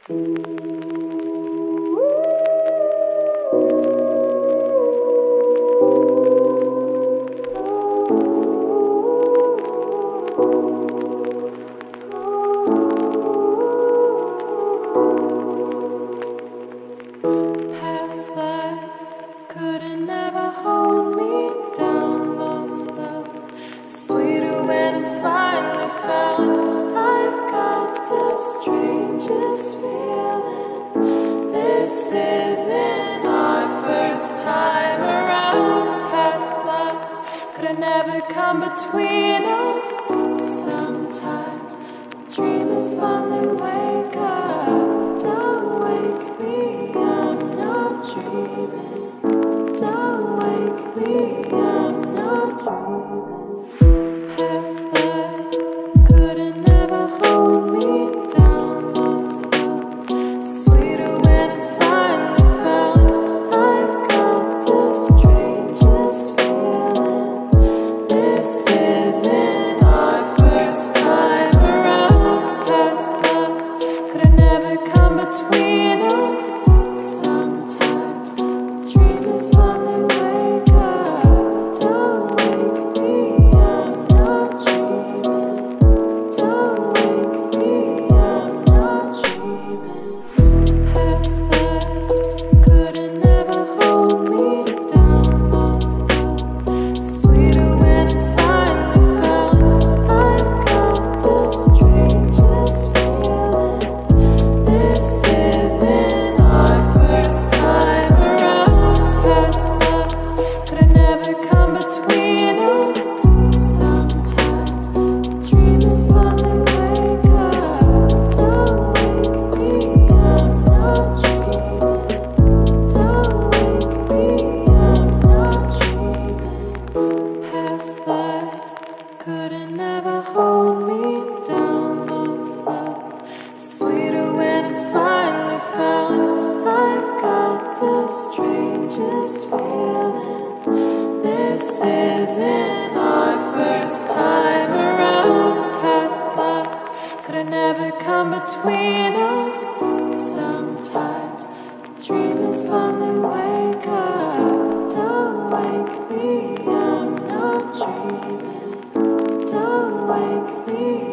Past lives couldn't ever hold me down. Lost love, sweeter when it's finally found. I've got the strangest feeling. This isn't our first time around. Past lives could never come between us. Sometimes the dreamers finally wake up. Don't wake me, I'm not dreaming. Don't wake me, I'm not dreaming. Past lives couldn't ever hold me down. Lost love, sweeter when it's finally found. I've got the strangest feeling. This isn't our first time around. Past lives could never come between us. Sometimes the dreamers finally wake up. Don't wake me, I'm not dreaming. Don't wake me, I'm not dreaming. Past lives couldn't never hold me down. Lost love, sweeter when it's finally found. I've got the strangest feeling. This isn't our first time around. Past lives could never come between us. Sometimes the dreamers finally wake up. Don't wake me, I'm not dreaming. Don't wake me, I'm not dreaming. Past lives couldn't never hold me down. Lost love, sweeter when it's finally found. I've got the strangest feeling. This isn't our first time around. Past lives could never come between us. Sometimes the dreamers finally wake up. Don't wake me, I'm not dreaming. Don't wake me,